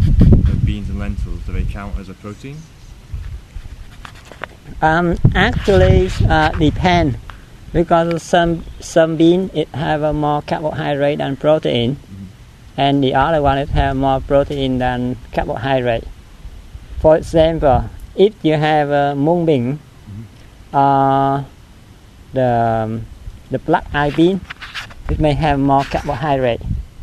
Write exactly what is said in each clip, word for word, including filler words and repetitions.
the beans and lentils, do they count as a protein? Um, actually, uh, depend, because some some bean it have a more carbohydrate than protein, mm-hmm. and the other one it have more protein than carbohydrate. For example, if you have a mung bean, mm-hmm. uh, the the black eye bean, it may have more carbohydrate,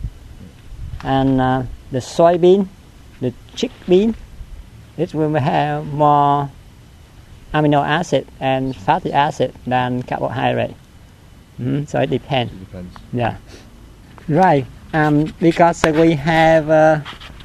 and uh, the soybean, the chick bean, it will have more amino acid and fatty acid than carbohydrate. Mm-hmm. So it depends. It depends. Yeah. Right. Um, because uh, we have uh,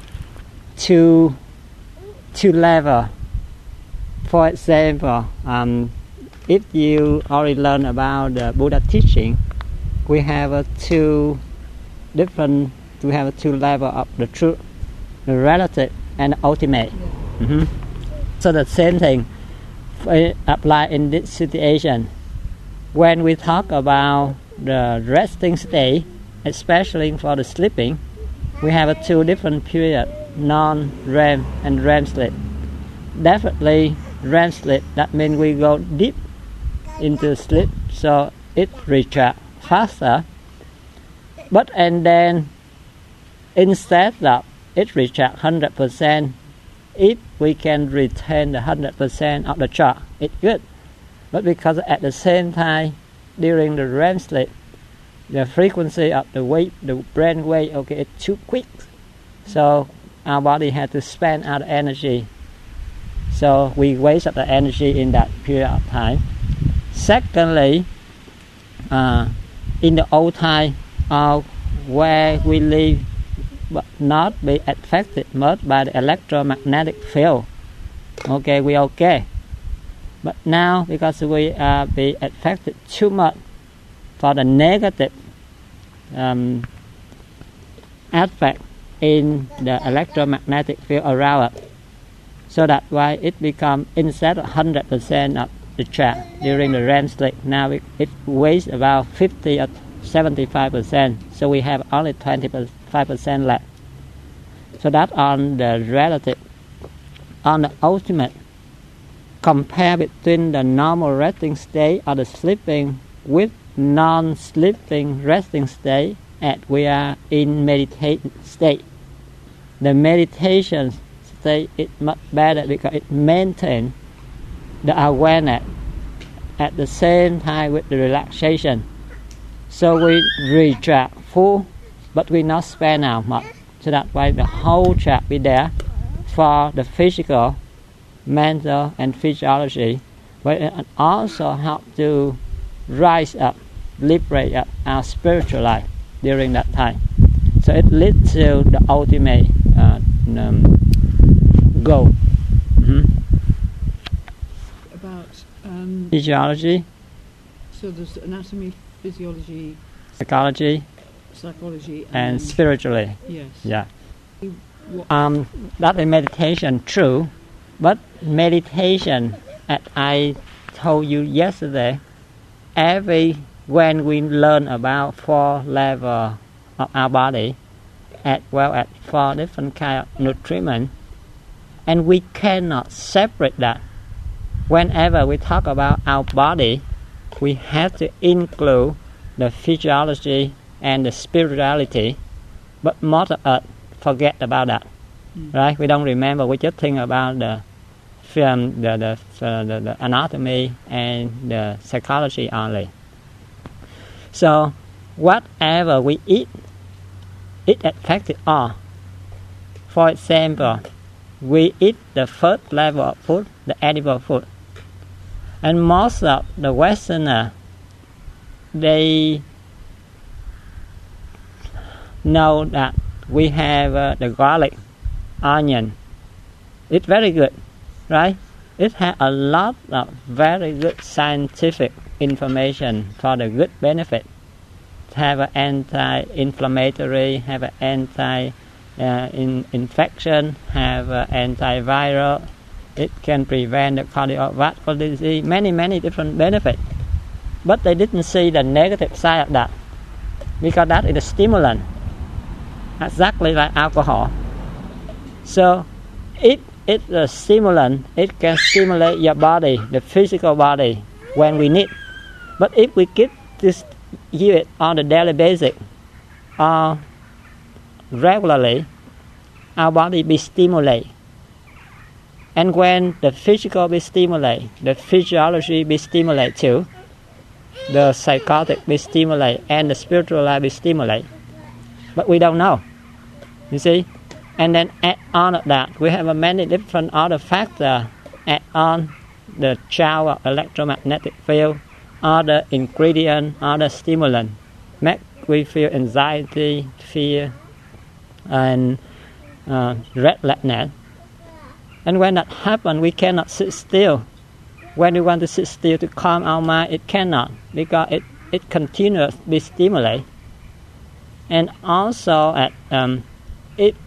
two two level. For example, um, if you already learn about the Buddha teaching, we have uh, two different. We have uh, two level of the truth, the relative and the ultimate. Yeah. Mm-hmm. So the same thing apply in this situation. When we talk about the resting state, especially for the sleeping, we have a two different periods, non-R E M and R E M sleep. Definitely R E M sleep, that means we go deep into sleep, so it retracts faster. But and then instead of it retracts one hundred percent, if we can retain the one hundred percent of the chart, it's good. But because at the same time, during the R E M sleep, the frequency of the wave, the brain wave, okay, it's too quick. So our body had to spend out energy. So we waste up the energy in that period of time. Secondly, uh, in the old time, uh, where we live, but not be affected much by the electromagnetic field. Okay, we okay. But now, because we are be affected too much for the negative um, aspect in the electromagnetic field around us, so that's why it becomes instead of one hundred percent of the chart during the R E M sleep, now it, it weighs about fifty or seventy-five percent. So we have only twenty-five percent left. So that's on the relative. On the ultimate, compare between the normal resting state or the sleeping with non-sleeping resting state, and we are in meditation state. The meditation state is much better because it maintains the awareness at the same time with the relaxation. So we retract full, but we not spend out much. So that's why the whole chart be there for the physical, mental, and physiology, but it also help to rise up, liberate up our spiritual life during that time. So it leads to the ultimate uh, um, goal. Mm-hmm. About um, physiology. So there's anatomy, physiology, psychology, psychology, and, and spiritually. Yes. Yeah. Um, that is meditation, true, but meditation, as I told you yesterday, every when we learn about four levels of our body, as well as four different kinds of nutrition, and we cannot separate that. Whenever we talk about our body, we have to include the physiology and the spirituality, but most of us forget about that, mm. right? We don't remember. We just think about the film, the the, uh, the the anatomy and the psychology only. So whatever we eat, it affects it all. For example, we eat the first level of food, the edible food, and most of the Westerners, they know that we have uh, the garlic, onion. It's very good, right? It has a lot of very good scientific information for the good benefit. Have an anti-inflammatory, have an anti uh, in infection, have an antiviral. It can prevent the cardiovascular disease, many, many different benefits. But they didn't see the negative side of that, because that is a stimulant, exactly like alcohol. So if it's a stimulant, it can stimulate your body, the physical body, when we need. But if we give this, give it on a daily basis, or regularly, our body be stimulated. And when the physical be stimulated, the physiology be stimulated too, the psychotic be stimulated, and the spiritual life be stimulated. But we don't know, you see. And then add on that, we have a many different other factors add on the charge of electromagnetic field, other ingredient, other stimulant, make we feel anxiety, fear, and uh, restlessness. And when that happens, we cannot sit still. When we want to sit still to calm our mind, it cannot, because it, it continues to be stimulated. And also, at um, it,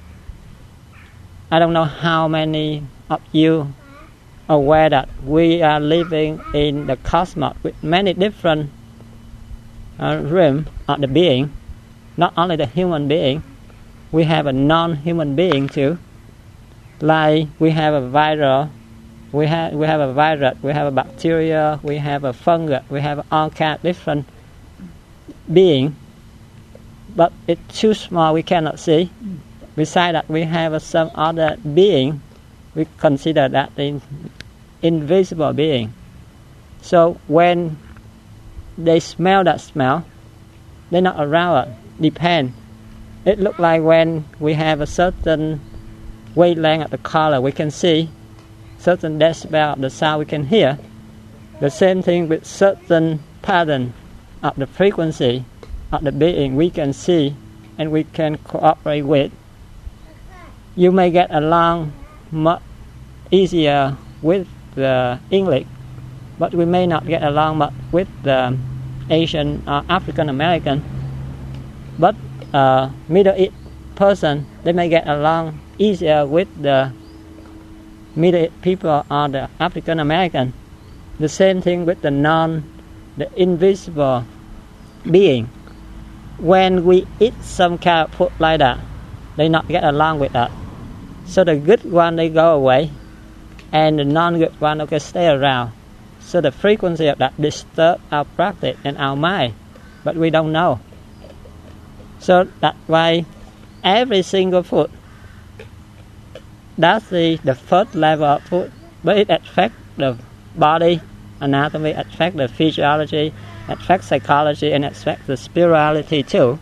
I don't know how many of you are aware that we are living in the cosmos with many different uh, realms of the being, not only the human being, we have a non-human being too. Like we have a virus, we have we have a virus, we have a bacteria, we have a fungus, we have all kinds of different beings, but it's too small, we cannot see. Besides that, we have uh, some other being, we consider that the invisible being. So when they smell that smell, they're not around it, depend. It looks like when we have a certain wavelength of the color, we can see certain decibel of the sound we can hear. The same thing with certain pattern of the frequency of the being we can see and we can cooperate with. You may get along much easier with the English, but we may not get along much with the Asian or African American. But uh, Middle East person, they may get along easier with the Middle East people or the African American. The same thing with the non, the invisible being. When we eat some kind of food like that, they not get along with that. So the good one, they go away, and the non-good one, okay, stay around. So the frequency of that disturb our practice and our mind, but we don't know. So that's why every single food, that's the, the first level of food, but it affects the body, anatomy, affects the physiology, affects psychology, and affects the spirituality too.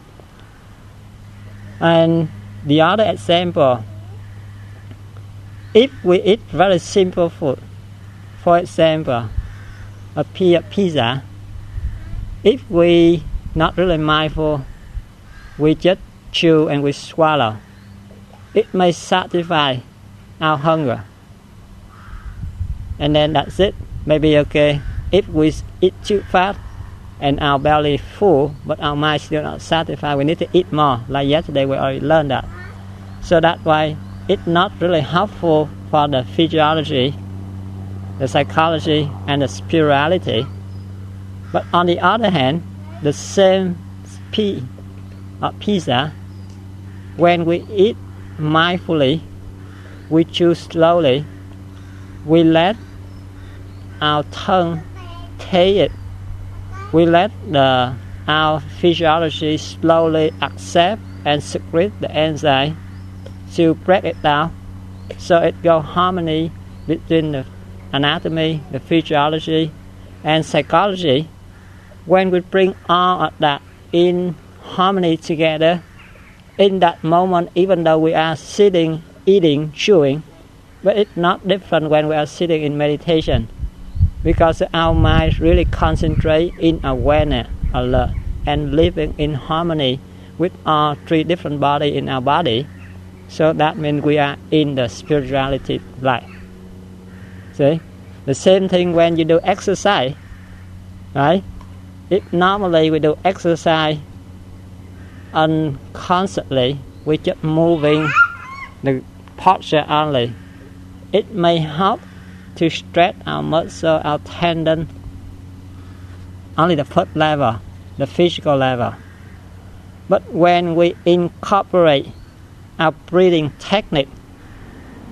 And the other example, if we eat very simple food, for example, a pizza, if we not really mindful, we just chew and we swallow, it may satisfy our hunger. And then that's it, maybe okay. If we eat too fast and our belly full, but our mind still not satisfied, we need to eat more. Like yesterday we already learned that. So that's why it's not really helpful for the physiology, the psychology, and the spirituality. But on the other hand, the same pea or pizza, when we eat mindfully, we chew slowly, we let our tongue taste it, we let the our physiology slowly accept and secrete the enzyme to break it down, so it go harmony between the anatomy, the physiology, and psychology. When we bring all of that in harmony together, in that moment, even though we are sitting, eating, chewing, but it's not different when we are sitting in meditation, because our mind really concentrate in awareness, alert, and living in harmony with our three different bodies in our body. So that means we are in the spirituality life. See? The same thing when you do exercise, right? If normally we do exercise unconsciously, we just moving the posture only. It may help to stretch our muscle, our tendon, only the first level, the physical level. But when we incorporate our breathing technique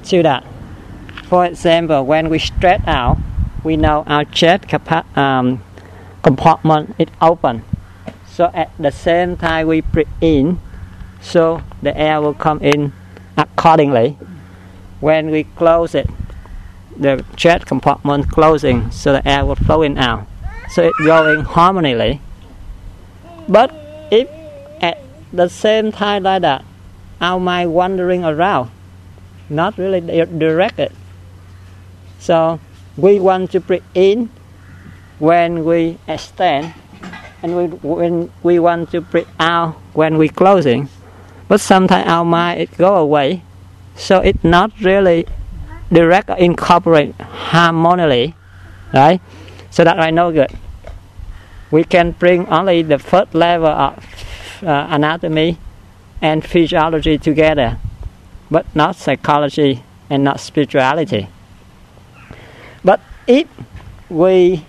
to that. For example, when we stretch out, we know our chest capa- um, compartment is open. So at the same time we breathe in, so the air will come in accordingly. When we close it, the chest compartment closing, so the air will flow in out. So it's going harmoniously. But if at the same time like that, our mind wandering around, not really directed. So we want to breathe in when we extend, and we, when we want to breathe out when we closing. But sometimes our mind it go away, so it's not really direct or incorporate harmoniously, right? So that right no good. We can bring only the first level of uh, anatomy and physiology together, but not psychology and not spirituality. But if we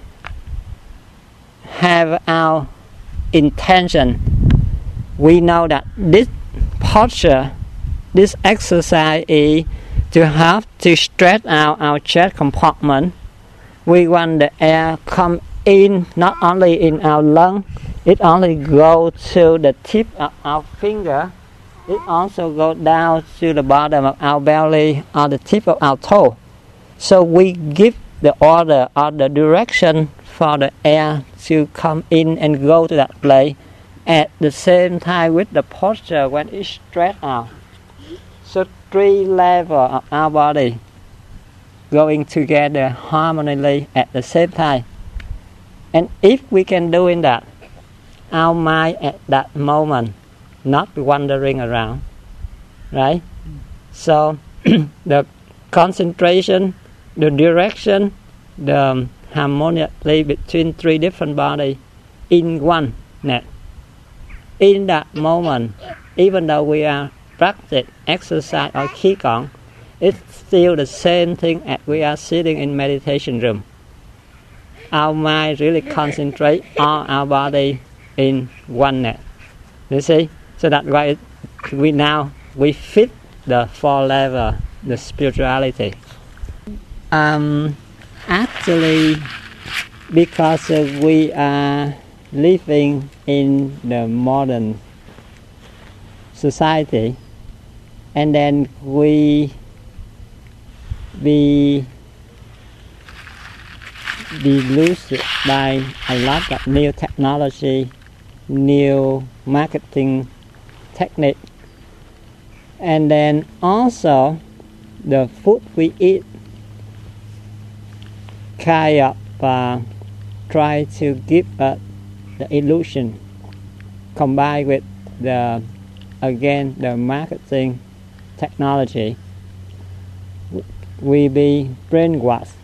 have our intention, we know that this posture, this exercise is to have to stretch out our chest compartment. We want the air come in not only in our lung, it only go to the tip of our finger, it also go down to the bottom of our belly or the tip of our toe. So we give the order or the direction for the air to come in and go to that place at the same time with the posture when it's stretched out. So three levels of our body going together harmoniously at the same time. And if we can do in that, our mind at that moment not wandering around, right? So the concentration, the direction, the harmoniously between three different bodies in one net. In that moment, even though we are practice exercise or qigong, it's still the same thing as we are sitting in meditation room. Our mind really concentrate on our body in oneness. You see? So that's why we now we fit the four level, the spirituality. Um, actually, because uh, we are living in the modern society, and then we be deluded by a lot of new technology, new marketing technique, and then also the food we eat kind of uh, try to give us the illusion, combined with the again the marketing technology, we be brainwashed.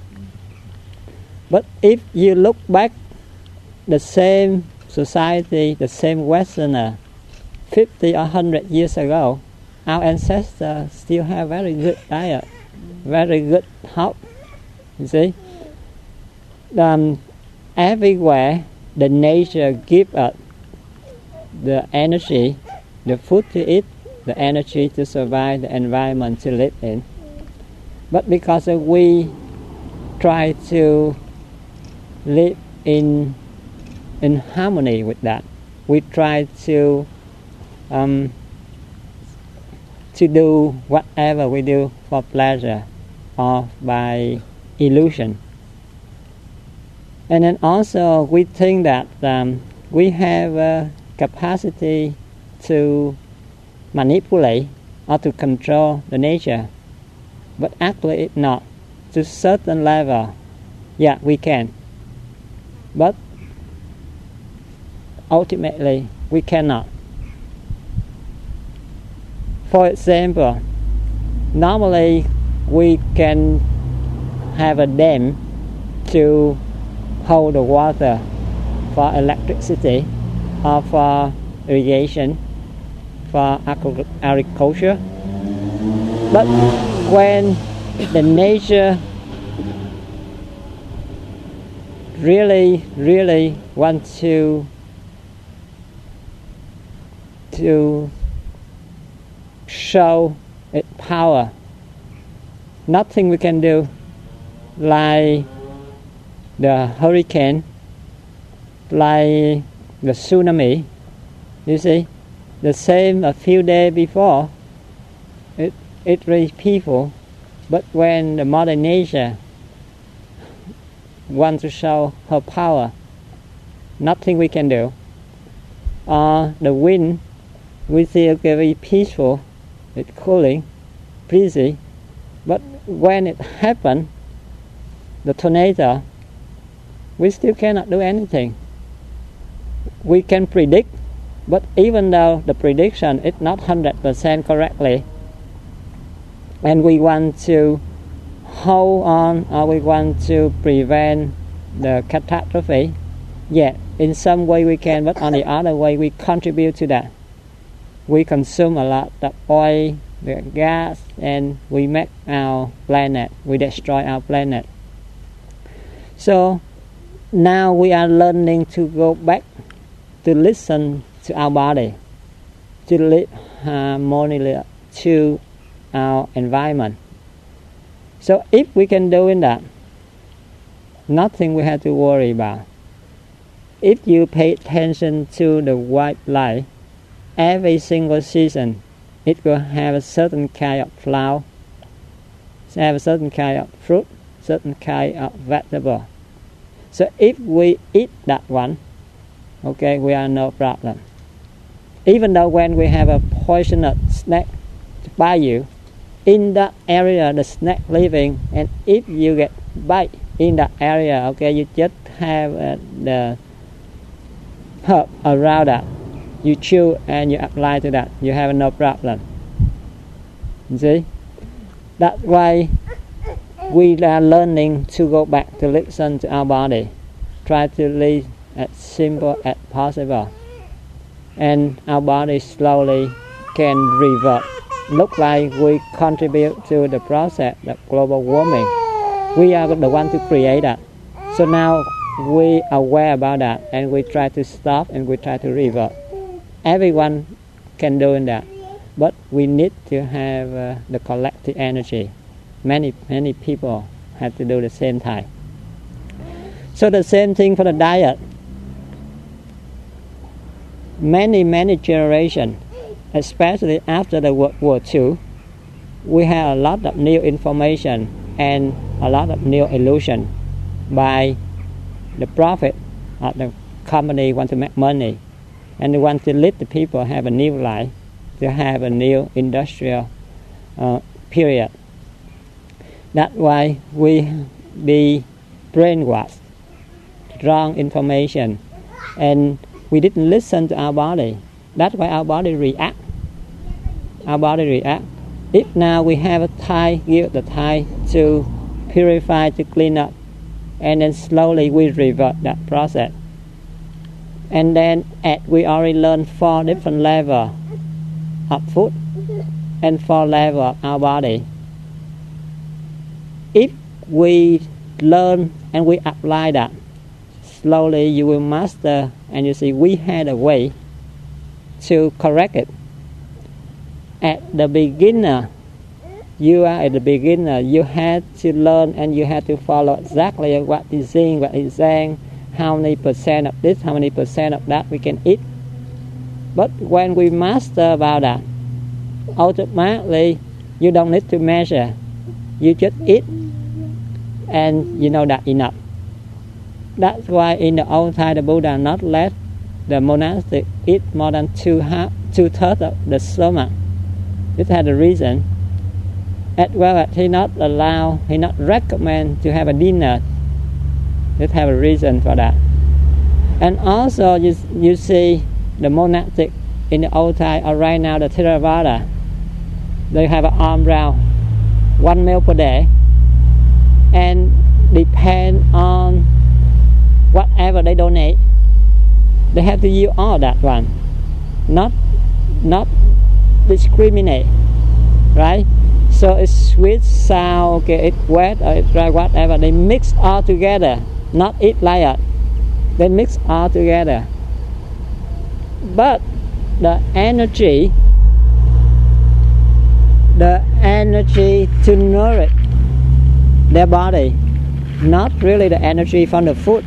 But if you look back, the same society, the same Westerner, fifty or one hundred years ago, our ancestors still have very good diet, very good health. You see, um, everywhere the nature gives us the energy, the food to eat, the energy to survive, the environment to live in. But because we try to live in in harmony with that, we try to um, to do whatever we do for pleasure or by illusion. And then also we think that um, we have a capacity to manipulate or to control the nature, but actually it's not. To a certain level, yeah, we can, but ultimately we cannot. For example, normally we can have a dam to hold the water for electricity or for irrigation, for agriculture. But when the nature really, really wants to to show its power, nothing we can do, like the hurricane, like the tsunami. You see, the same a few days before, it it raised people, but when the Mother Nature wants to show her power, nothing we can do. Uh, the wind, we see it very peaceful, it's cooling, breezy, but when it happens, the tornado, we still cannot do anything. We can predict, but even though the prediction is not one hundred percent correctly, and we want to hold on or we want to prevent the catastrophe, yet in some way we can, but on the other way we contribute to that. We consume a lot of oil, the gas, and we make our planet, we destroy our planet. So now we are learning to go back to listen to our body, to live harmoniously to our environment. So if we can do that, nothing we have to worry about. If you pay attention to the wildlife, every single season it will have a certain kind of flower, have a certain kind of fruit, certain kind of vegetable. So if we eat that one, okay, we are no problem. Even though when we have a poisonous snake by you, in that area the snake living, and if you get bite in that area, okay, you just have uh, the herb around that, you chew and you apply to that, you have no problem. You see, that's why we are learning to go back to listen to our body, try to live as simple as possible, and our body slowly can revert. Look like we contribute to the process of global warming. We are the one to create that. So now we are aware about that, and we try to stop and we try to revert. Everyone can do that, but we need to have uh, the collective energy. Many many people have to do the same time. So the same thing for the diet. Many many generations, especially after the World War Two, we have a lot of new information and a lot of new illusion by the profit of the company want to make money, and they want to let the people have a new life, to have a new industrial uh, period. That's why we be brainwashed, wrong information, and we didn't listen to our body. That's why our body react. Our body react. If now we have a time, give the time to purify, to clean up, and then slowly we revert that process. And then at, we already learned four different levels of food and four levels of our body. If we learn and we apply that, slowly you will master, and you see we had a way to correct it. At the beginner, you are at the beginner, you had to learn and you had to follow exactly what he's saying, what he's saying, how many percent of this, how many percent of that we can eat. But when we master about that, automatically you don't need to measure. You just eat and you know that enough. That's why in the old time the Buddha not let the monastic eat more than two half, two thirds of the stomach. This had a reason. As well as he not allow, he not recommend to have a dinner. This have a reason for that. And also you you see the monastic in the old time, or right now the Theravada, they have an arm round one meal per day, and depend on whatever they donate, they have to use all that one, not not discriminate, right? So it's sweet, sour, okay, it's wet or it's dry, whatever. They mix all together, not eat like that. They mix all together. But the energy, the energy to nourish their body, not really the energy from the food.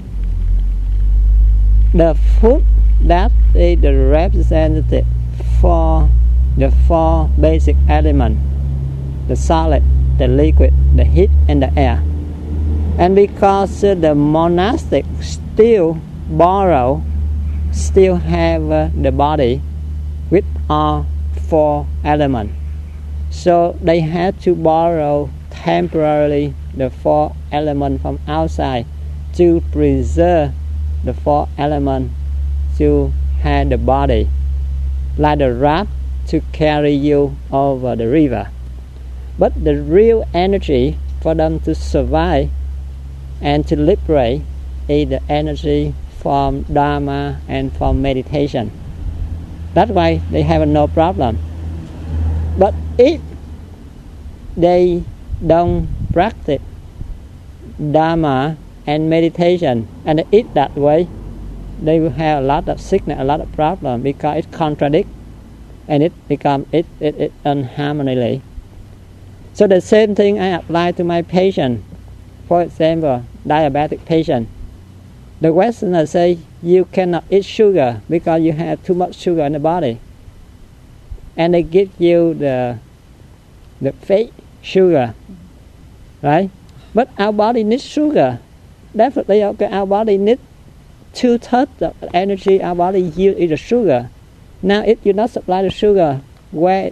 The food that is the representative for the four basic elements, the solid, the liquid, the heat, and the air. And because uh, the monastic still borrow, still have uh, the body with all four elements, so they had to borrow temporarily the four elements from outside to preserve the four elements to have the body, like the raft to carry you over the river. But the real energy for them to survive and to liberate is the energy from Dharma and from meditation. That's why they have no problem. But if they don't practice Dharma and meditation and they eat that way, they will have a lot of sickness, a lot of problem, because it contradicts and it becomes it, it, it unharmoniously. So the same thing I apply to my patient. For example, diabetic patient. The Westerners say you cannot eat sugar because you have too much sugar in the body, and they give you the the fake sugar, right? But our body needs sugar. Definitely, okay, our body needs two thirds of the energy our body yields is the sugar. Now, if you not supply the sugar, where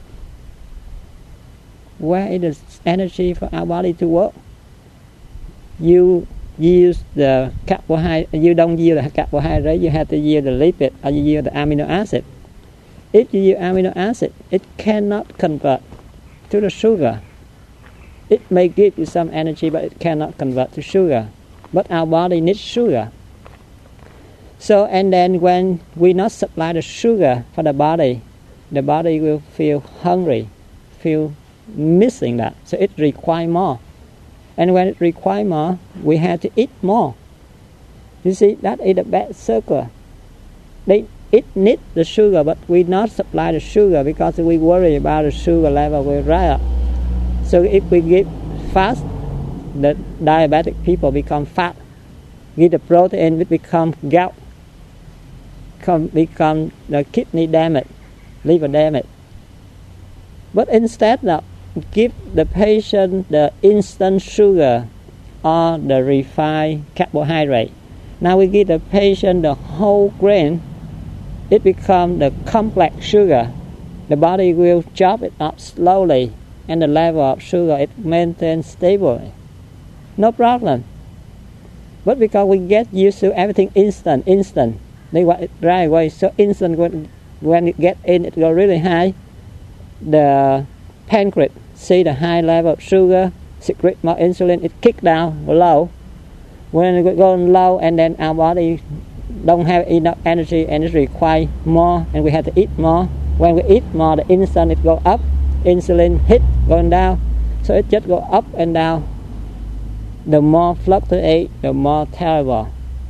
where is the energy for our body to work? You use the carbohydrate. You don't yield the carbohydrate. You have to yield the lipid, or you yield the amino acid. If you use amino acid, it cannot convert to the sugar. It may give you some energy, but it cannot convert to sugar. But our body needs sugar. So, and then when we not supply the sugar for the body, the body will feel hungry, feel missing that. So it requires more. And when it requires more, we have to eat more. You see, that is a bad circle. They, it needs the sugar, but we not supply the sugar because we worry about the sugar level will rise up. So if we give fast, the diabetic people become fat. Give the protein, it become gout, come, become the kidney damage, liver damage. But instead of give the patient the instant sugar or the refined carbohydrate, now we give the patient the whole grain, it becomes the complex sugar. The body will chop it up slowly, and the level of sugar it maintains stable. No problem. But because we get used to everything instant, instant, they want it right away. So instant, when, when it get in, it go really high. The pancreas see the high level of sugar, secrete more insulin, it kick down low. When it goes low, and then our body don't have enough energy, and it requires more, and we have to eat more. When we eat more, the instant it go up, insulin hit going down, so it just go up and down. The more fluctuate, the more terrible.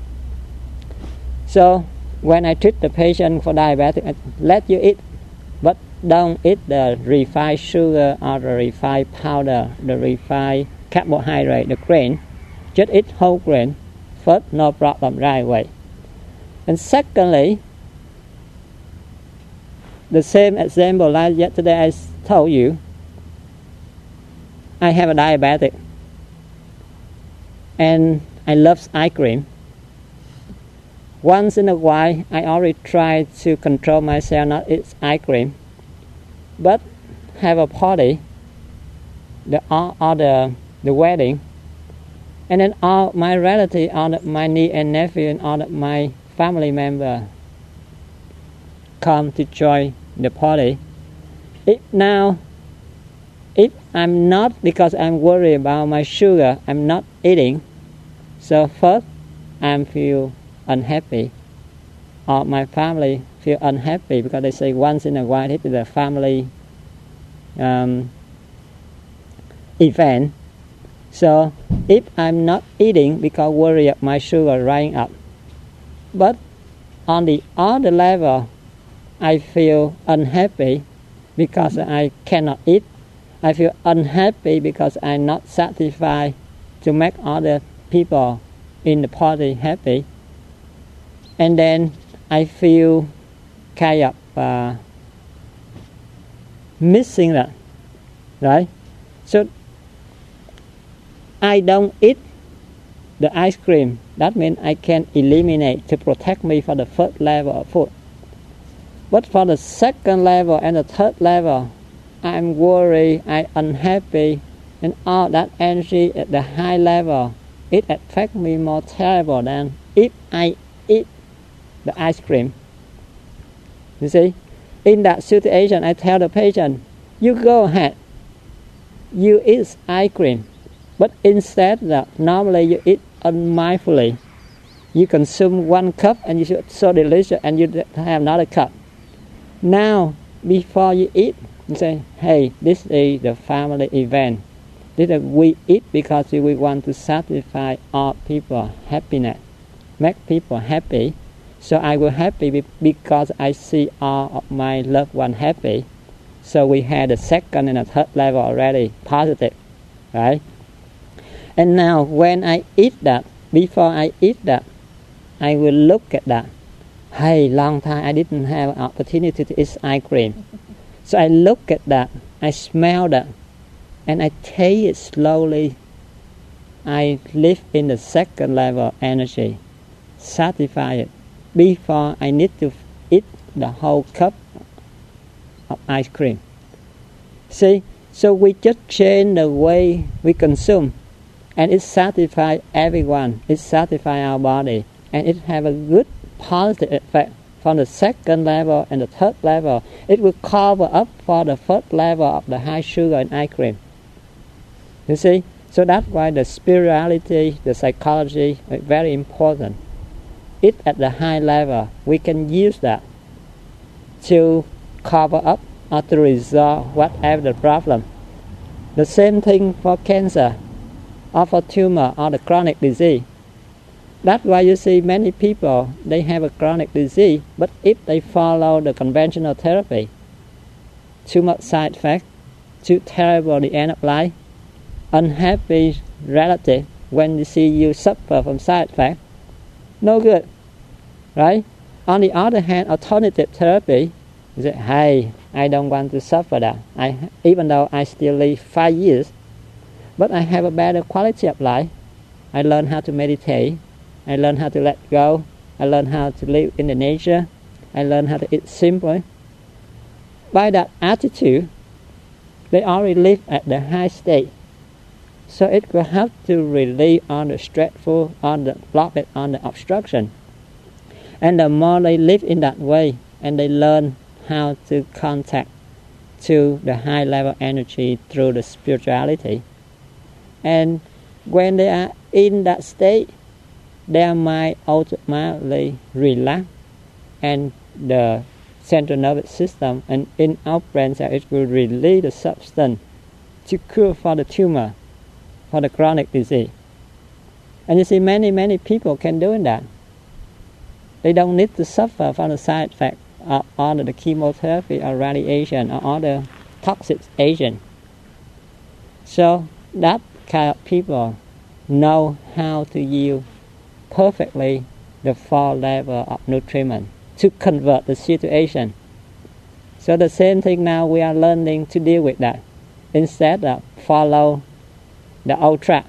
So when I treat the patient for diabetic, I let you eat, but don't eat the refined sugar or the refined powder, the refined carbohydrate, the grain. Just eat whole grain. First, no problem right away. And secondly, the same example like yesterday I told you, I have a diabetic and I love ice cream. Once in a while, I already try to control myself not eat ice cream, but have a party, the or, or the the wedding, and then all my relatives, all my niece and nephew, and all my family member come to join the party. If now, if I'm not, because I'm worried about my sugar, I'm not eating. So first, I feel unhappy, or my family feel unhappy because they say once in a while it is a family um, event. So if I'm not eating because worry of my sugar rising up, but on the other level, I feel unhappy because I cannot eat, I feel unhappy because I'm not satisfied to make other people in the party happy. And then I feel kind of uh, missing that, right? So I don't eat the ice cream. That means I can eliminate to protect me for the first level of food. But for the second level and the third level, I'm worried, I'm unhappy, and all that energy at the high level, it affects me more terrible than if I eat the ice cream. You see, in that situation, I tell the patient, you go ahead, you eat ice cream, but instead that normally you eat unmindfully. You consume one cup and you feel so delicious and you have another cup. Now, before you eat, you say, hey, this is the family event. This is we eat because we want to satisfy all people happiness, make people happy. So I will happy because I see all of my loved one happy. So we had the second and the third level already positive, right? And now when I eat that, before I eat that, I will look at that. Hey, long time I didn't have an opportunity to eat ice cream. So I look at that, I smell that, and I taste it slowly. I live in the second level of energy, satisfy it, before I need to eat the whole cup of ice cream. See, so we just change the way we consume, and it satisfies everyone, it satisfies our body, and it have a good positive effect from the second level and the third level. It will cover up for the first level of the high sugar in ice cream. You see? So that's why the spirituality, the psychology is very important. It at the high level, we can use that to cover up or to resolve whatever the problem. The same thing for cancer, or for tumor, or the chronic disease. That's why you see many people, they have a chronic disease, but if they follow the conventional therapy, too much side effects, too terrible the end of life, unhappy relative when you see you suffer from side effects, no good, right? On the other hand, alternative therapy, you say, hey, I don't want to suffer that. I, even though I still live five years, but I have a better quality of life. I learn how to meditate. I learn how to let go. I learn how to live in the nature. I learn how to eat simply. By that attitude, they already live at the high state. So it will have to relieve on the stressful, on the blockage, on the obstruction. And the more they live in that way, and they learn how to contact to the high level energy through the spirituality. And when they are in that state, their mind automatically relax, and the central nervous system and in our brain cell, it will release the substance to cure for the tumor, for the chronic disease. And you see many, many people can do that. They don't need to suffer from the side effect of all the chemotherapy or radiation or other toxic agent. So that kind of people know how to use perfectly the four level of nutriment to convert the situation. So the same thing now we are learning to deal with that. Instead of follow the old track.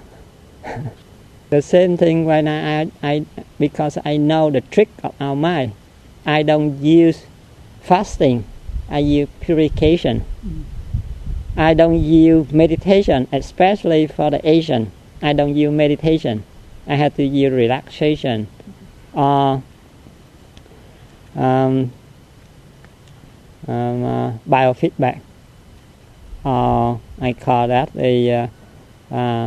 The same thing when I, I, because I know the trick of our mind, I don't use fasting, I use purification. Mm. I don't use meditation, especially for the Asian. I don't use meditation. I have to use relaxation or um, um, uh, biofeedback. Or I call that a uh, uh,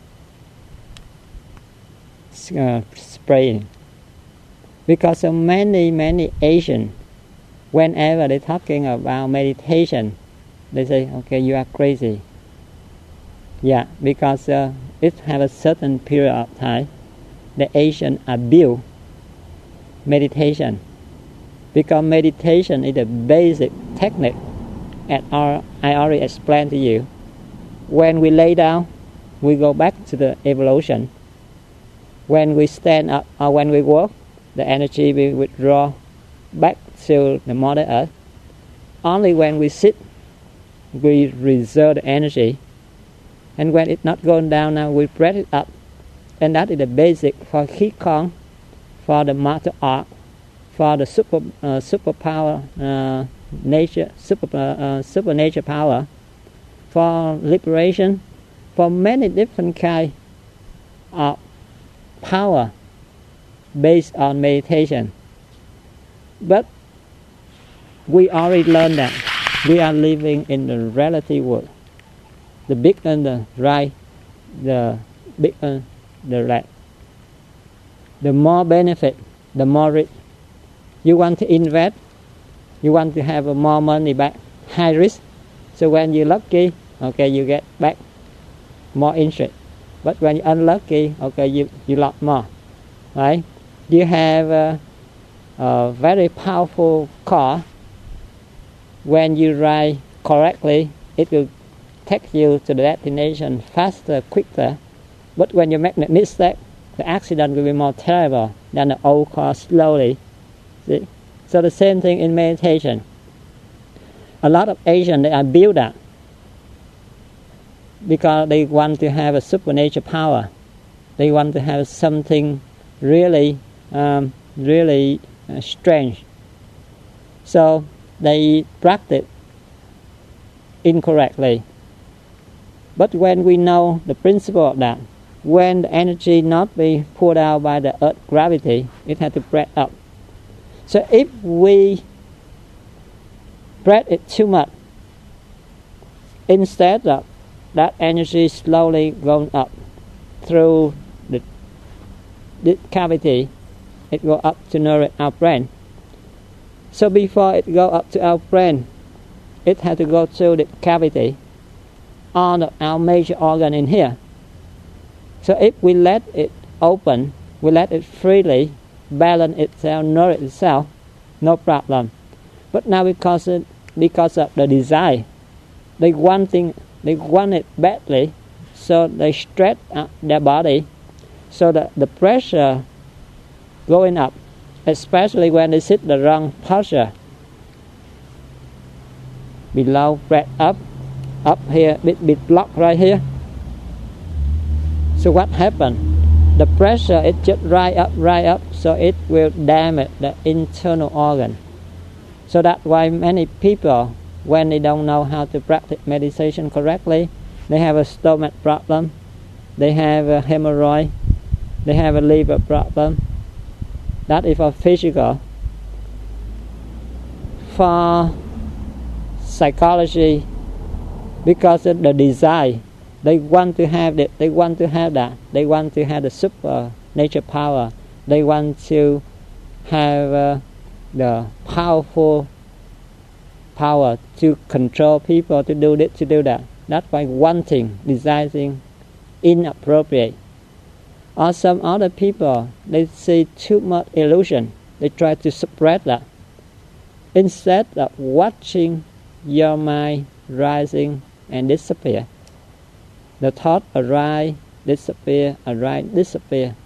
uh, spraying. Because so many, many Asians, whenever they're talking about meditation, they say, okay, you are crazy. Yeah, because uh, it has a certain period of time, the Asians abuse meditation. Because meditation is a basic technique, as I already explained to you. when we lay down, we go back to the evolution. When we stand up or when we walk, the energy will withdraw back to the Mother Earth. Only when we sit, we reserve the energy. And when it's not going down now, we breath it up. And that is the basic for Qigong, for the martial art, for the super uh, superpower uh, nature, super uh, uh, super nature power, for liberation, for many different kind of power based on meditation. But we already learned that we are living in the relative world. The bigger the right, the bigger the left. The more benefit, the more rich. You want to invest, you want to have more money back, high risk. So when you're lucky, okay, you get back more interest. But when you're unlucky, okay, you, you lost more, right? You have a, a very powerful car. When you ride correctly, it will take you to the destination faster, quicker. But when you make a mistake, the accident will be more terrible than the old car slowly. See? So the same thing in meditation. A lot of Asians, they are built up because they want to have a supernatural power. They want to have something really, um, really uh, strange. So they practice incorrectly. But when we know the principle of that, when the energy not be pulled out by the earth gravity, it has to breath up. So if we breath it too much, instead of that energy slowly going up through the, the cavity, it go up to nourish our brain. So before it go up to our brain, it has to go through the cavity, all of our major organ in here. So if we let it open, we let it freely balance itself, nourish itself, no problem. But now because it, because of the desire, they want thing, they want it badly, so they stretch out their body, so that the pressure going up, especially when they sit the wrong posture. Below, breath up, up here, bit bit block right here. So what happened? The pressure, it just rise up, rise up, so it will damage the internal organ. So that's why many people, when they don't know how to practice meditation correctly, they have a stomach problem, they have a hemorrhoid, they have a liver problem. That is for physical. For psychology, because of the desire, they want to have that. They want to have that. They want to have the super nature power. They want to have uh, the powerful power to control people, to do this, to do that. That's why wanting, desiring, inappropriate. Or some other people, they see too much illusion. They try to suppress that. Instead of watching your mind rising and disappear. The thought arise, disappear, arise, disappear.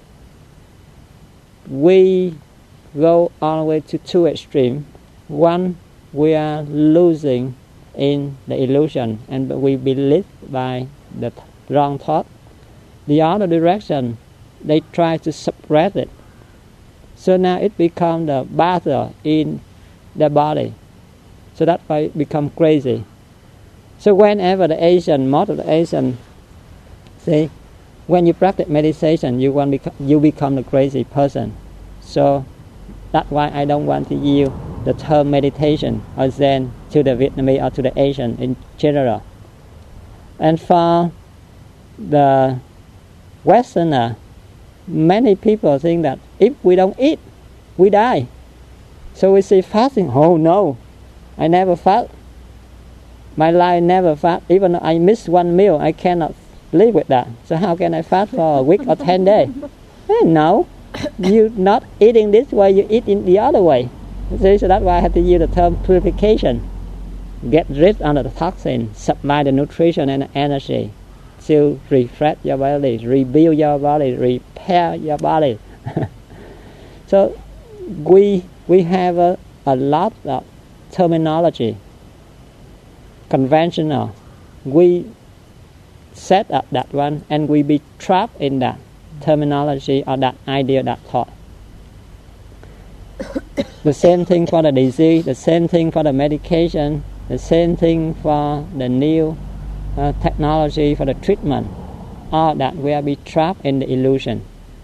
We go all the way to two extremes. One, we are losing in the illusion and we believe by the th- wrong thought. The other direction, they try to suppress it. So now it becomes the battle in the body. So that's why it becomes crazy. So whenever the Asian, most of the Asian, see, when you practice meditation, you want beco- you become a crazy person. So that's why I don't want to use the term meditation or Zen to the Vietnamese or to the Asian in general. And for the Westerner, many people think that if we don't eat, we die. So we say fasting. Oh no, I never fast. My life never fast. Even though I miss one meal, I cannot live with that. So how can I fast for a week or ten days? Eh, no, you're not eating this way, you eat in the other way. See, so that's why I have to use the term purification. get rid of the toxin, supply the nutrition and energy to refresh your body, rebuild your body, repair your body. So we we have a, a lot of terminology, conventional. We set up that one and we be trapped in that terminology or that idea, that thought. The same thing for the disease, the same thing for the medication, the same thing for the new uh, technology for the treatment. All that we are be trapped in the illusion.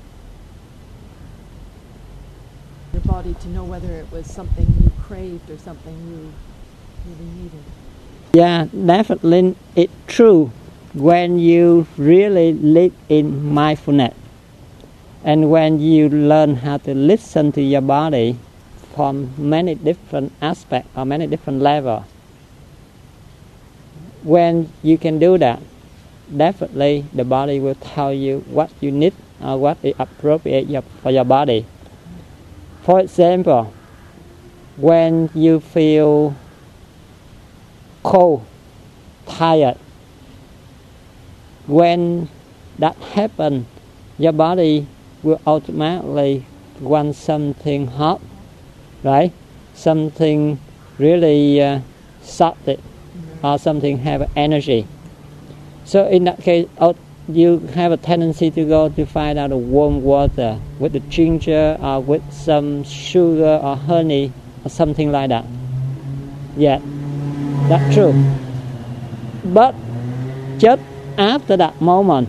Your body to know whether it was something you craved or something you really needed. Yeah, definitely it's true when you really live in mindfulness and when you learn how to listen to your body from many different aspects or many different levels. When you can do that, definitely the body will tell you what you need or what is appropriate your, for your body. For example, when you feel cold, tired, when that happens, your body will automatically want something hot, right? Something really uh, salty or something have energy. So in that case, you have a tendency to go to find out the warm water with the ginger or with some sugar or honey or something like that. Yeah, that's true. But just after that moment,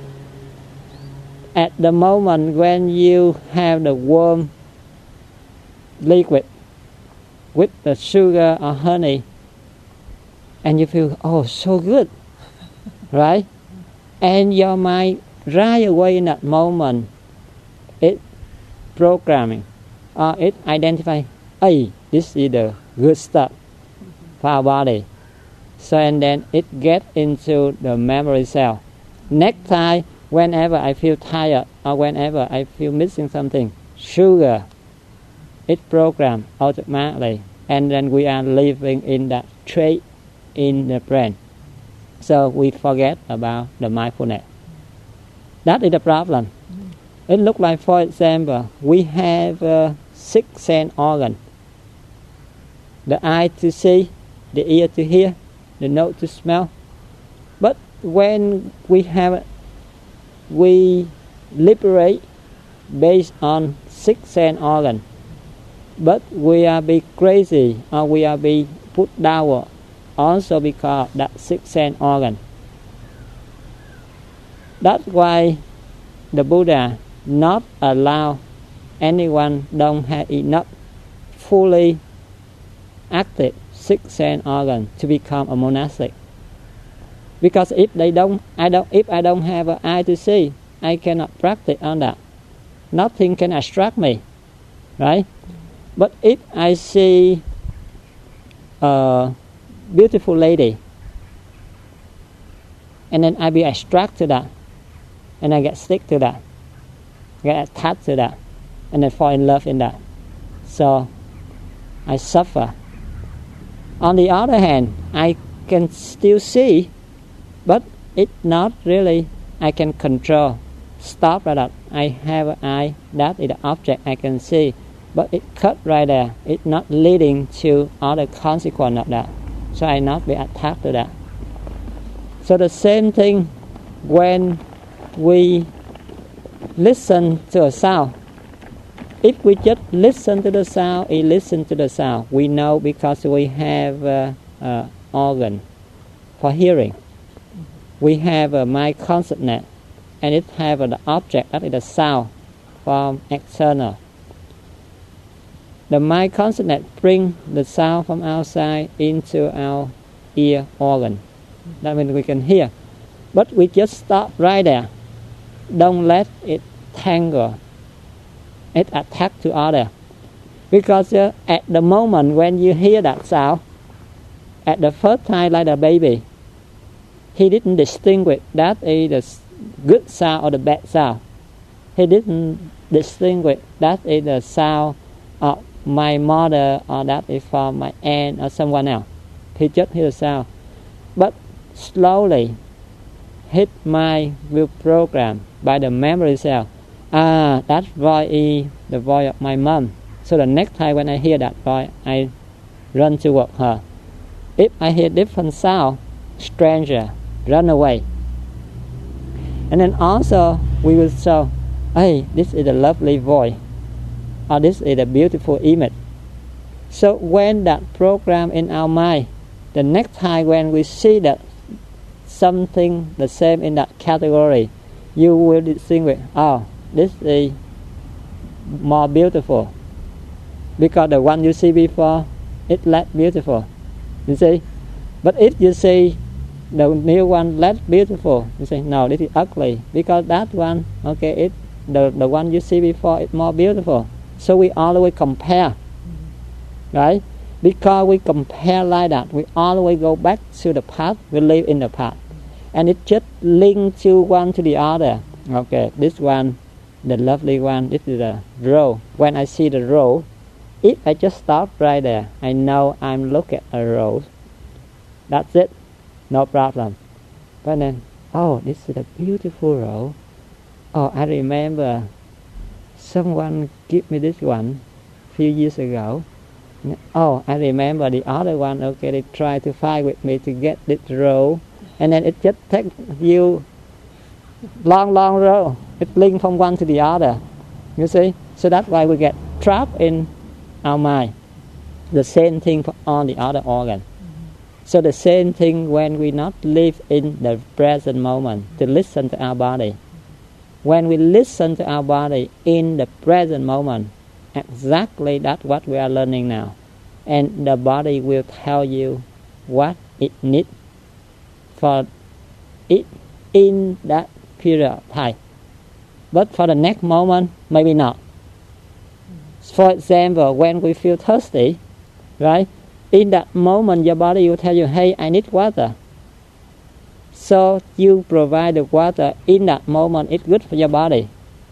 at the moment when you have the warm liquid with the sugar or honey, and you feel, oh, so good, right? And your mind right away in that moment, it programming, or it identify, hey, this is the good stuff for our body. So and then it get into the memory cell. Next time, whenever I feel tired or whenever I feel missing something, sugar, it program automatically, and then we are living in that trait in the brain. So we forget about the mindfulness. That is the problem. Mm. It looks like, for example, we have uh, six sense organ: the eye to see, the ear to hear, the nose to smell. But when we have, we liberate based on six sense organ, but we are be crazy or we are be put down also because that six sense organ. That's why the Buddha not allow anyone don't have enough fully active six sense organ to become a monastic. Because if they don't, I don't. If I don't have an eye to see, I cannot practice on that. Nothing can distract me, right? But if I see a beautiful lady, and then I be attracted to that, and I get stick to that, get attached to that, and then fall in love in that. So I suffer. On the other hand, I can still see, but it's not really I can control. Stop right up. I have an eye, that is the object I can see, but it cut right there. It's not leading to other consequence of that. So I not be attached to that. So the same thing when we listen to a sound. If we just listen to the sound, we listen to the sound. We know because we have an uh, uh, organ for hearing. We have a mind consciousness, and it have uh, the object, that is the sound from external. The mind consciousness bring the sound from outside into our ear organ. That means we can hear. But we just stop right there. Don't let it tangle, it attack to other. Because uh, at the moment when you hear that sound, at the first time like the baby, he didn't distinguish that is the good sound or the bad sound. He didn't distinguish that is the sound of my mother or that is from my aunt or someone else. he just hear the sound. But slowly, his mind will program by the memory cell. Ah, that voice is the voice of my mom. So the next time when I hear that voice, I run toward her. If I hear different sound, stranger, run away. And then also we will say, hey, this is a lovely voice, or this is a beautiful image. So when that program in our mind, the next time when we see that something the same in that category, you will distinguish, oh, this is more beautiful, because the one you see before, it's less beautiful, you see. But if you see the new one less beautiful, you say, no, this is ugly, because that one, okay, it the, the one you see before is more beautiful. So we always compare, right? Because we compare like that, we always go back to the past, we live in the past. And it just links to one to the other. Okay, this one, the lovely one, this is the rose. When I see the rose, if I just stop right there, I know I'm looking at a rose. That's it, no problem. But then, oh, this is a beautiful rose. Oh, I remember someone gave me this one a few years ago. Oh, I remember the other one, okay, they tried to fight with me to get this rose. And then it just takes you long, long road. It links from one to the other. You see? So that's why we get trapped in our mind. The same thing for all the other organs. Mm-hmm. So the same thing when we not live in the present moment, to listen to our body. When we listen to our body in the present moment, exactly that's what we are learning now. And the body will tell you what it needs for it in that period of time. But for the next moment, maybe not. For example, when we feel thirsty, right? In that moment, your body will tell you, hey, I need water. So you provide the water in that moment, it's good for your body.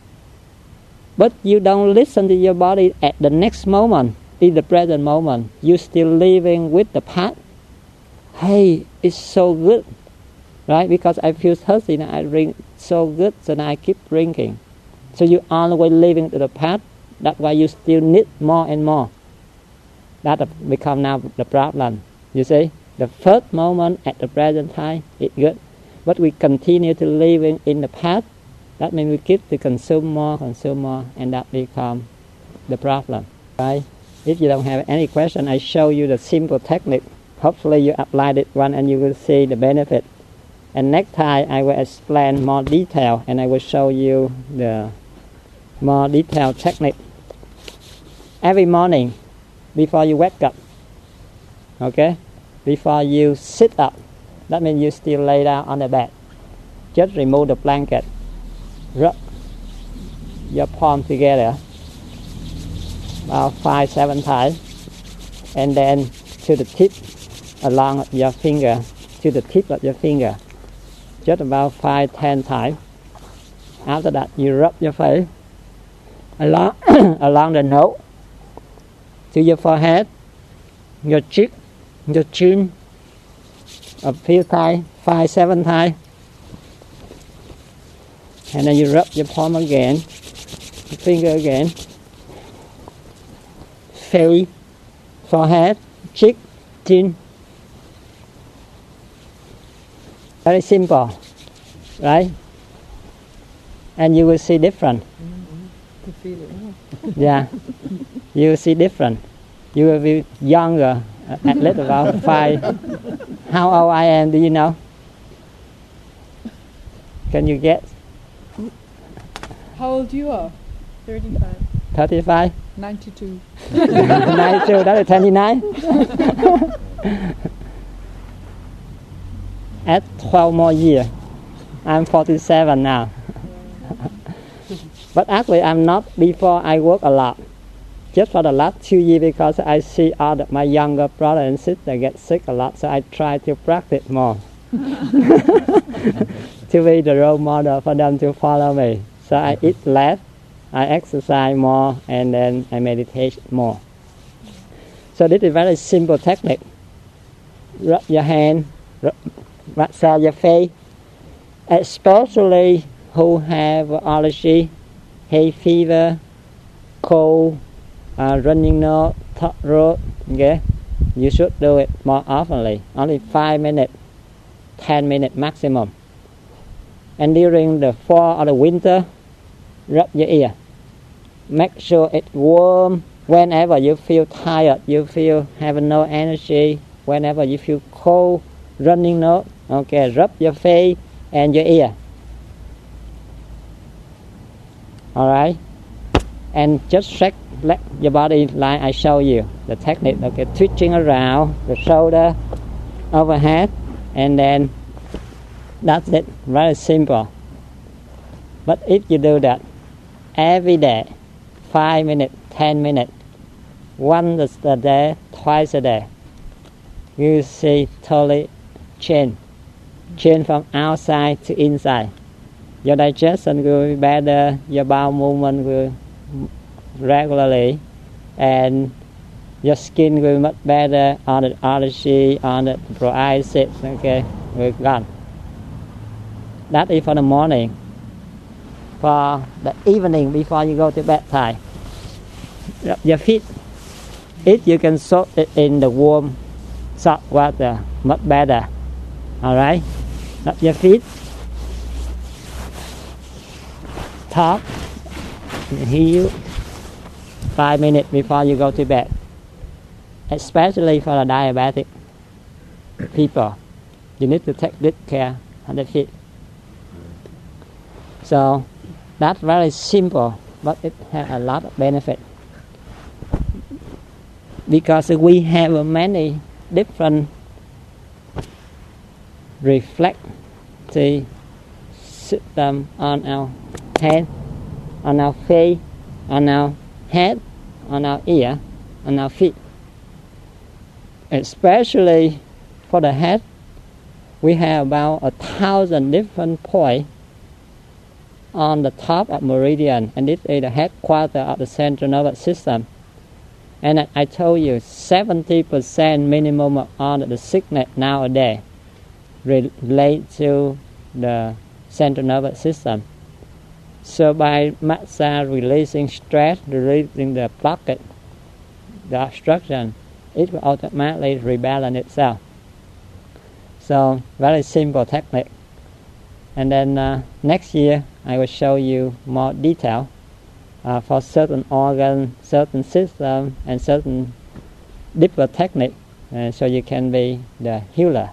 But you don't listen to your body at the next moment, in the present moment. You're still living with the past. Hey, it's so good, right? Because I feel thirsty now, I drink so good, so now I keep drinking. So you always living to the past. That's why you still need more and more. That become now the problem. You see, the first moment at the present time is good, but we continue to living in the past. That means we keep to consume more, consume more, and that become the problem, right? If you don't have any question, I show you the simple technique. Hopefully you apply it one and you will see the benefit. And next time I will explain more detail and I will show you the more detailed technique. Every morning, before you wake up, okay, before you sit up, that means you still lay down on the bed. Just remove the blanket, rub your palm together about five, seven times, and then to the tip, along your finger, to the tip of your finger, just about five, ten times. After that, you rub your face along along the nose, to your forehead, your cheek, your chin, a few times, five, seven times. And then you rub your palm again, your finger again, face, forehead, cheek, chin. Very simple, right? And you will see different. Mm-hmm. Feel it more. Yeah, you will see different. You will be younger, uh, at least about five. How old I am, do you know? Can you guess? How old you are? thirty-five. thirty-five? ninety-two. ninety-two, that is twenty-nine? Add twelve more years. I'm forty-seven now. But actually I'm not, before I work a lot. Just for the last two years, because I see all the, my younger brother and sister get sick a lot, so I try to practice more. To be the role model for them to follow me. So I eat less, I exercise more, and then I meditate more. So this is a very simple technique. rub your hand, rub, massage your face, especially who have allergy, hay fever, cold, uh, running nose, throat. Okay, you should do it more oftenly. Only five minutes, ten minutes maximum. And during the fall or the winter, rub your ear. Make sure it's warm. Whenever you feel tired, you feel have no energy. Whenever you feel cold, running nose, okay, rub your face and your ear. All right, and just shake let your body like I show you the technique. Okay, twitching around the shoulder, overhead, and then that's it. Very simple. But if you do that every day, five minutes, ten minutes, once a day, twice a day, you see totally change. Change from outside to inside. Your digestion will be better, your bowel movement will regularly, and your skin will be much better, all the allergy, all the psoriasis, okay, will gone. That is for the morning. For the evening, before you go to bedtime, rub your feet. If you can soak it in the warm salt water, much better. All right, rub your feet, top, heel, five minutes before you go to bed. Especially for the diabetic people, you need to take good care of the feet. So that's very simple, but it has a lot of benefit. Because we have many different reflective system on our hand, on our face, on our head, on our ear, on our feet. Especially for the head, we have about a thousand different points on the top of meridian, and this is the headquarters of the central nervous system. And I, I told you, seventy percent minimum of all the sickness nowadays relate to the central nervous system. So by massage, releasing stress, releasing the blockage, the obstruction, it will automatically rebalance itself. So very simple technique. And then uh, next year I will show you more detail uh, for certain organ, certain system, and certain deeper technique, uh, so you can be the healer.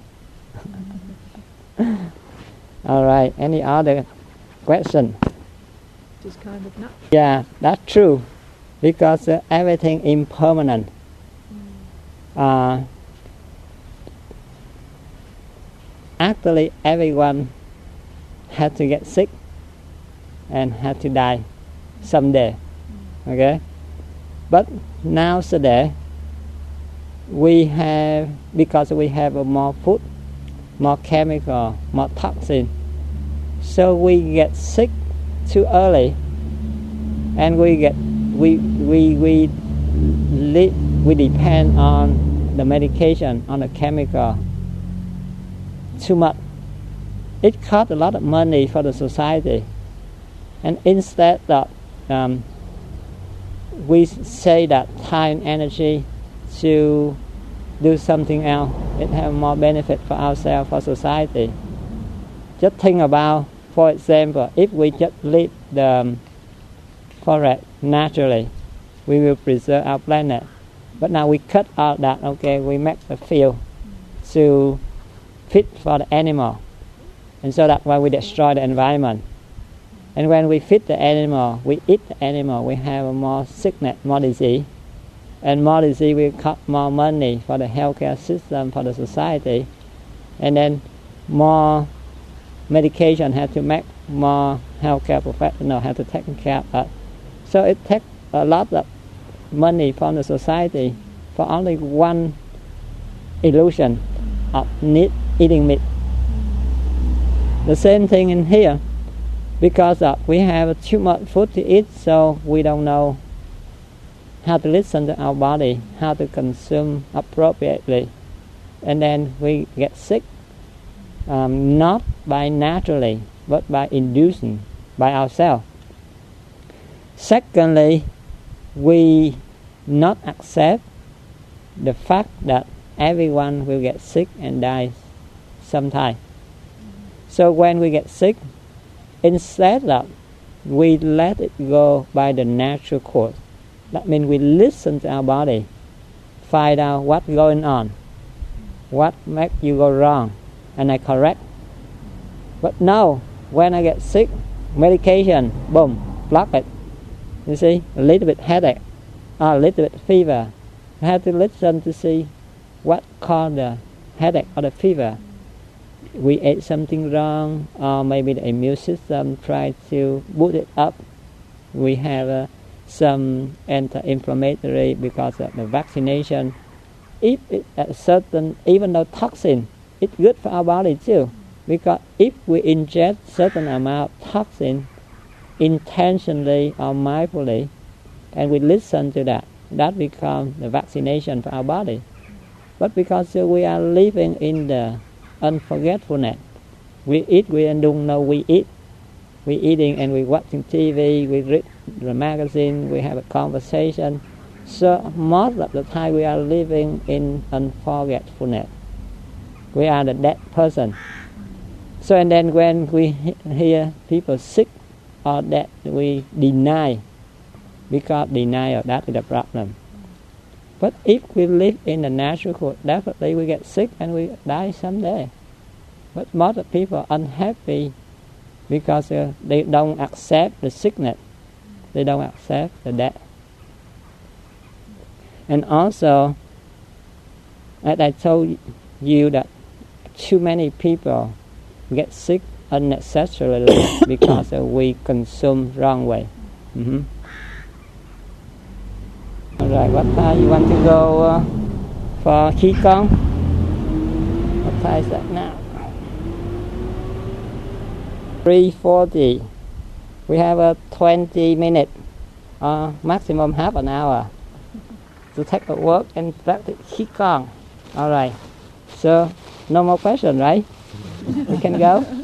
All right. Any other question? Just kind of not. Yeah, that's true, because uh, everything impermanent. Uh, actually, everyone had to get sick and had to die someday. Okay, but nowadays we have, because we have uh, more food, more chemical, more toxin, so we get sick too early, and we get we we we li- we depend on the medication, on the chemical too much. It costs a lot of money for the society, and instead of um, we say that time and energy to do something else, it has more benefit for ourselves, for society. Just think about, for example, if we just leave the um, forest naturally, we will preserve our planet. But now we cut out that, okay, we make the field to fit for the animal. And so that's why we destroy the environment. And when we feed the animal, we eat the animal, we have more sickness, more disease. And more disease will cost more money for the healthcare system, for the society. And then more medication have to make more healthcare professionals have to take care of us. So it takes a lot of money from the society for only one illusion of need, eating meat. The same thing in here, because uh, we have too much food to eat, so we don't know how to listen to our body, how to consume appropriately. and then we get sick, um, not by naturally, but by inducing by ourselves. Secondly, we not accept the fact that everyone will get sick and die sometime. So when we get sick, instead of we let it go by the natural course, that means we listen to our body, find out what's going on, what makes you go wrong, and I correct. But now, when I get sick, medication, boom, block it. You see, a little bit headache, or a little bit fever. I have to listen to see what caused the headache or the fever. We ate something wrong, or maybe the immune system tried to boost it up. We have uh, some anti-inflammatory because of the vaccination. If it's a certain, even though toxin, it's good for our body too. Because if we ingest certain amount of toxin intentionally or mindfully, and we listen to that, that becomes the vaccination for our body. But because uh, we are living in the unforgetfulness, we eat, we don't know we eat. We eating and we watching T V, we read the magazine, we have a conversation. So most of the time we are living in unforgetfulness. We are the dead person. So and then when we hear people sick or that, we deny, because denial, that is the problem. But if we live in the natural course, definitely we get sick and we die someday. But most of people are unhappy because uh, they don't accept the sickness. They don't accept the death. And also, as I told you, that too many people get sick unnecessarily because uh, we consume wrong way. Mm-hmm. All right, what time you want to go uh, for Qigong? What time is that now? three forty. We have a twenty minute, uh, maximum half an hour to take a walk and practice Qigong. All right. So no more question, right? We can go.